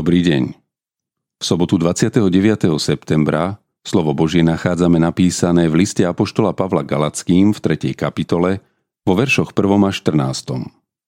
Dobrý deň. V sobotu 29. septembra slovo Božie nachádzame napísané v liste apoštola Pavla Galackým v 3. kapitole vo veršoch 1. až 14.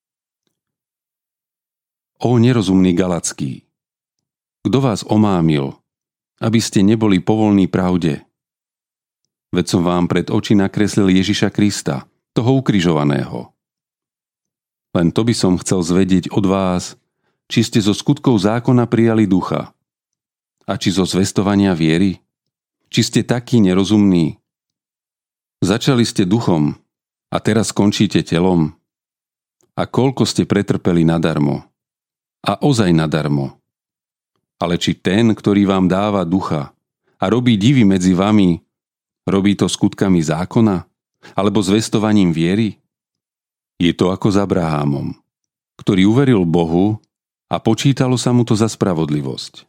Ó nerozumný Galacký, kto vás omámil, aby ste neboli povolní pravde? Veď som vám pred oči nakreslil Ježiša Krista, toho ukrižovaného. Len to by som chcel zvedieť od vás, či ste zo skutkov zákona prijali ducha, a či zo zvestovania viery, či ste takí nerozumní. Začali ste duchom a teraz končíte telom. A koľko ste pretrpeli nadarmo. A ozaj nadarmo. Ale či ten, ktorý vám dáva ducha a robí divy medzi vami, robí to skutkami zákona alebo zvestovaním viery? Je to ako s Abrahámom, ktorý uveril Bohu a počítalo sa mu to za spravodlivosť.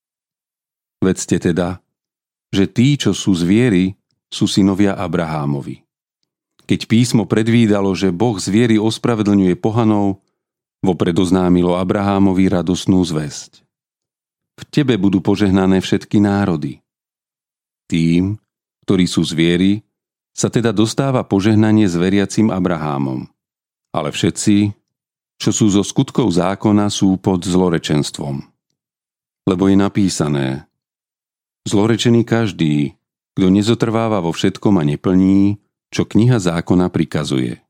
Vedzte teda, že tí, čo sú z viery, sú synovia Abrahámovi. Keď písmo predvídalo, že Boh z viery ospravedlňuje pohanov, vopred oznámilo Abrahámovi radosnú zvesť. V tebe budú požehnané všetky národy. Tým, ktorí sú z viery, sa teda dostáva požehnanie s veriacim Abrahámom. Ale všetci, čo sú zo skutkov zákona, sú pod zlorečenstvom. Lebo je napísané: zlorečený každý, kto nezotrváva vo všetkom a neplní, čo kniha zákona prikazuje.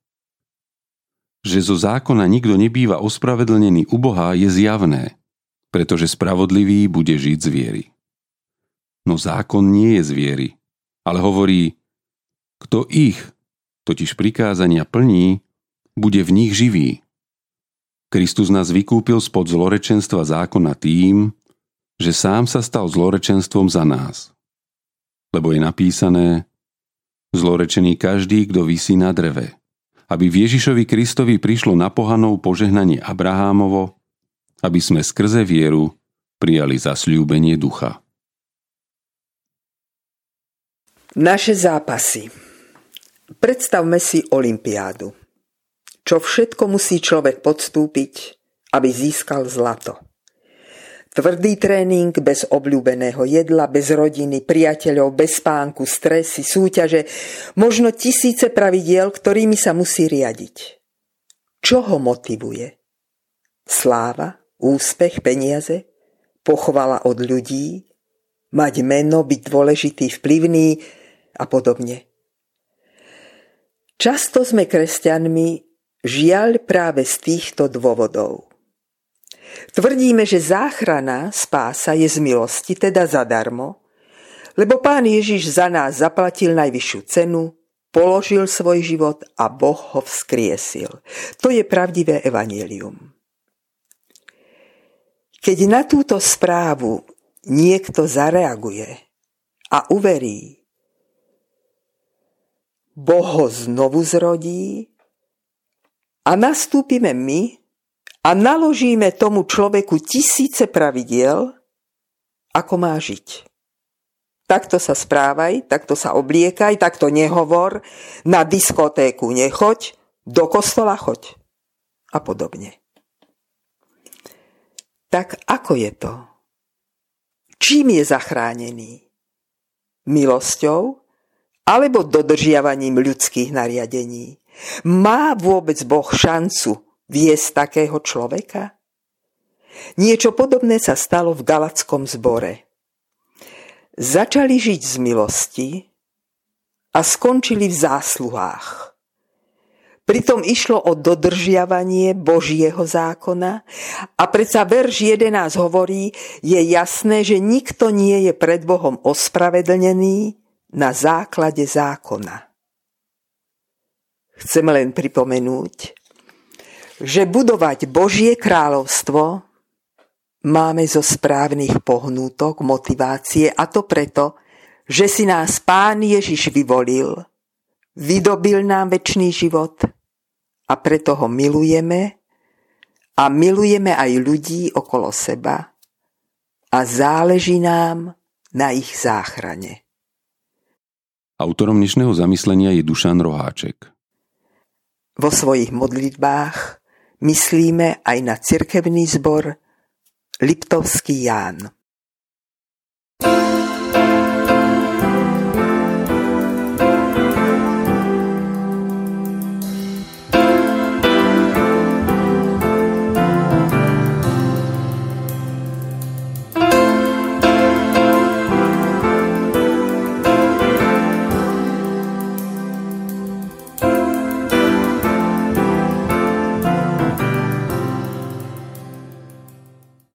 Že zo zákona nikto nebýva ospravedlnený u Boha, je zjavné, pretože spravodlivý bude žiť z viery. No zákon nie je z viery, ale hovorí: kto ich, totiž prikázania plní, bude v nich živý. Kristus nás vykúpil spod zlorečenstva zákona tým, že sám sa stal zlorečenstvom za nás. Lebo je napísané: zlorečený každý, kto visí na dreve, aby v Ježišovi Kristovi prišlo na pohanov požehnanie Abrahámovo, aby sme skrze vieru prijali zasľúbenie ducha. Naše zápasy. Predstavme si olympiádu. Čo všetko musí človek podstúpiť, aby získal zlato. Tvrdý tréning bez obľúbeného jedla, bez rodiny, priateľov, bez spánku, stresy, súťaže, možno tisíce pravidiel, ktorými sa musí riadiť. Čo ho motivuje? Sláva, úspech, peniaze, pochvala od ľudí, mať meno, byť dôležitý, vplyvný a podobne. Často sme kresťanmi žiaľ práve z týchto dôvodov. Tvrdíme, že záchrana, spása je z milosti, teda zadarmo, lebo Pán Ježiš za nás zaplatil najvyššiu cenu, položil svoj život a Boh ho vzkriesil. To je pravdivé evanjelium. Keď na túto správu niekto zareaguje a uverí, Boh ho znovu zrodí, a nastúpime my a naložíme tomu človeku tisíce pravidiel, ako má žiť. Takto sa správaj, takto sa obliekaj, takto nehovor, na diskotéku nechoď, do kostola choď a podobne. Tak ako je to? Čím je zachránený? Milosťou alebo dodržiavaním ľudských nariadení? Má vôbec Boh šancu viesť takého človeka? Niečo podobné sa stalo v Galackom zbore. Začali žiť z milosti a skončili v zásluhách. Pritom išlo o dodržiavanie Božieho zákona a predsa verš 11 hovorí, je jasné, že nikto nie je pred Bohom ospravedlnený na základe zákona. Chcem len pripomenúť, že budovať Božie kráľovstvo máme zo správnych pohnútok, motivácie, a to preto, že si nás Pán Ježiš vyvolil, vydobil nám večný život a preto ho milujeme a milujeme aj ľudí okolo seba a záleží nám na ich záchrane. Autorom dnešného zamyslenia je Dušan Roháček. Vo svojich modlitbách myslíme aj na cirkevný zbor Liptovský Ján.